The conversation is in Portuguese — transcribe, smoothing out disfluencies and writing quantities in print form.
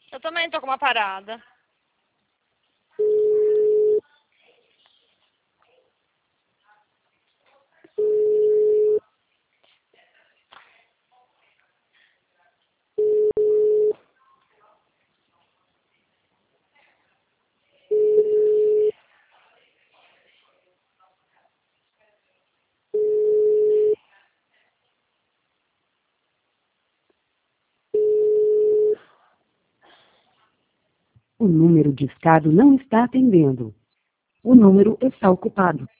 Eu também tô com uma parada. O número discado não está atendendo. O número está ocupado.